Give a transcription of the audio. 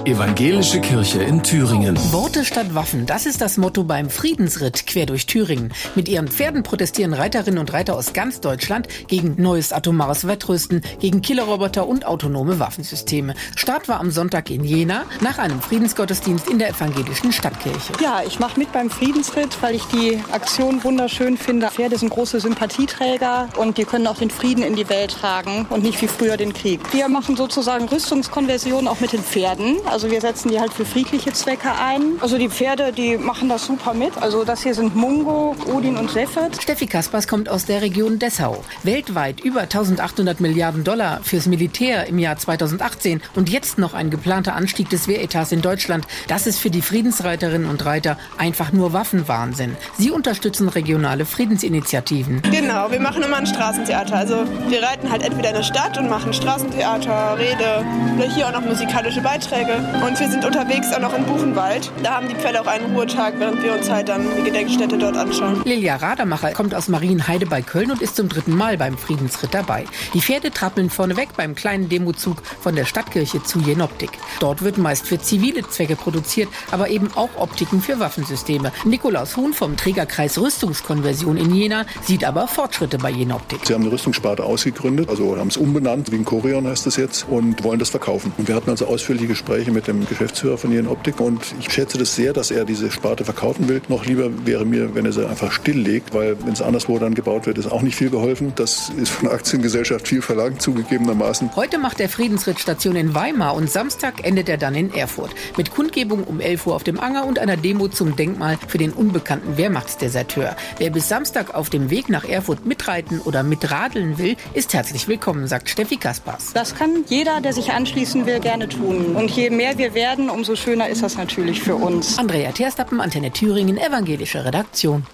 Evangelische Kirche in Thüringen. Worte statt Waffen, das ist das Motto beim Friedensritt quer durch Thüringen. Mit ihren Pferden protestieren Reiterinnen und Reiter aus ganz Deutschland gegen neues atomares Wettrüsten, gegen Killerroboter und autonome Waffensysteme. Start war am Sonntag in Jena nach einem Friedensgottesdienst in der evangelischen Stadtkirche. Ja, ich mache mit beim Friedensritt, weil ich die Aktion wunderschön finde. Pferde sind große Sympathieträger und die können auch den Frieden in die Welt tragen und nicht wie früher den Krieg. Wir machen sozusagen Rüstungskonversion auch mit den Pferden. Also wir setzen die halt für friedliche Zwecke ein. Also die Pferde, die machen das super mit. Also das hier sind Mungo, Odin und Sefert. Steffi Kaspers kommt aus der Region Dessau. Weltweit über 1800 Milliarden Dollar fürs Militär im Jahr 2018 und jetzt noch ein geplanter Anstieg des Wehretats in Deutschland. Das ist für die Friedensreiterinnen und Reiter einfach nur Waffenwahnsinn. Sie unterstützen regionale Friedensinitiativen. Genau, wir machen immer ein Straßentheater. Also wir reiten halt entweder in der Stadt und machen Straßentheater, Rede oder hier auch noch musikalische Beiträge. Und wir sind unterwegs auch noch in Buchenwald. Da haben die Pferde auch einen Ruhetag, während wir uns halt dann die Gedenkstätte dort anschauen. Lilia Radermacher kommt aus Marienheide bei Köln und ist zum 3. Mal beim Friedensritt dabei. Die Pferde trappeln vorneweg beim kleinen Demozug von der Stadtkirche zu Jenoptik. Dort wird meist für zivile Zwecke produziert, aber eben auch Optiken für Waffensysteme. Nikolaus Huhn vom Trägerkreis Rüstungskonversion in Jena sieht aber Fortschritte bei Jenoptik. Sie haben eine Rüstungssparte ausgegründet, also haben es umbenannt, wie ein Corion heißt das jetzt, und wollen das verkaufen. Und wir hatten also ausführliche Gespräche mit dem Geschäftsführer von Jenoptik und ich schätze das sehr, dass er diese Sparte verkaufen will. Noch lieber wäre mir, wenn er sie einfach stilllegt, weil wenn es anderswo dann gebaut wird, ist auch nicht viel geholfen. Das ist von der Aktiengesellschaft viel verlangt, zugegebenermaßen. Heute macht der Friedensritt Station in Weimar und Samstag endet er dann in Erfurt. Mit Kundgebung um 11 Uhr auf dem Anger und einer Demo zum Denkmal für den unbekannten Wehrmachtsdeserteur. Wer bis Samstag auf dem Weg nach Erfurt mitreiten oder mitradeln will, ist herzlich willkommen, sagt Steffi Kaspers. Das kann jeder, der sich anschließen will, gerne tun. Und je mehr wir werden, umso schöner ist das natürlich für uns. Andrea Terstappen, Antenne Thüringen, evangelische Redaktion.